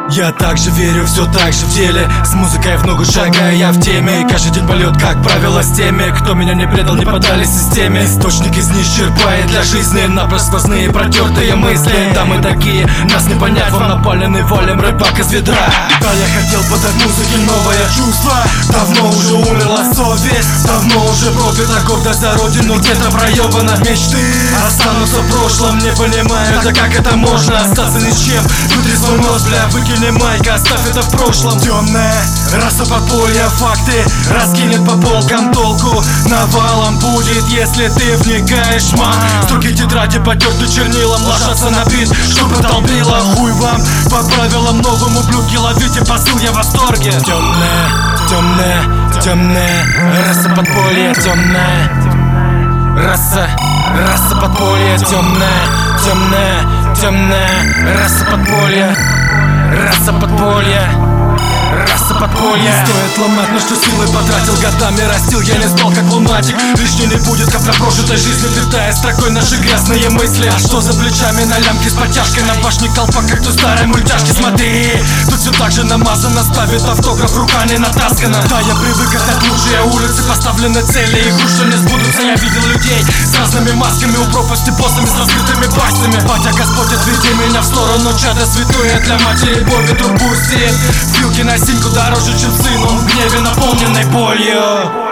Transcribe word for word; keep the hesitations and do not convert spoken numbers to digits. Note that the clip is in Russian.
Я также верю, все так же в деле. С музыкой в ногу шагая, я в теме. И каждый день полет, как правило, с теми, кто меня не предал, не поддались системе. Источник из неисчерпаемый для жизни, напрочь сквозные протертые мысли. Да мы такие, нас не понять, вам напаленный валим рыбак из ведра. Да, я хотел подать музыке новое чувство. Давно уже умерла совесть, давно уже пропита гордость за родину. Где-то проебана мечты останутся в прошлом, не понимаю, да как это можно остаться ни с чем. Вытри свой мозг, бля, выкини майк, оставь это в прошлом. Темная раса подполья, факты раскинет по полкам, толку навалом будет, если ты вникаешь, мам. Строки тетради потерты чернилом, ложатся на бит, чтобы долбило. Хуй вам, по правилам новым ублюдки, ловите посыл, я в восторге. Темная, темная, темная раса подполья, темная раса, раса подполья, темная, темная, темная раса подполья, раса подполья, раса подполья. Не стоит ломать, на что силы потратил, годами растил, я не спал как лунатик. Лишней не будет капля прожитой жизни, летая строкой наши грязные мысли. А что за плечами на лямке с подтяжкой, на башне колпак, как той старой мультяшки. Смотри, тут все так же намазано, ставит автограф, рука не натаскана. Да, я привык от лучшие улицы, поставлены цели, и игру, что не сбудутся. Я видел людей с разными масками, у пропасти боссами с раскрытыми пастями. Батя, Господь, отведи меня в сторону, чадо святое для матери Боги трубу стель. Вилки на синьку дороже, чем сын, он в гневе наполненной болью.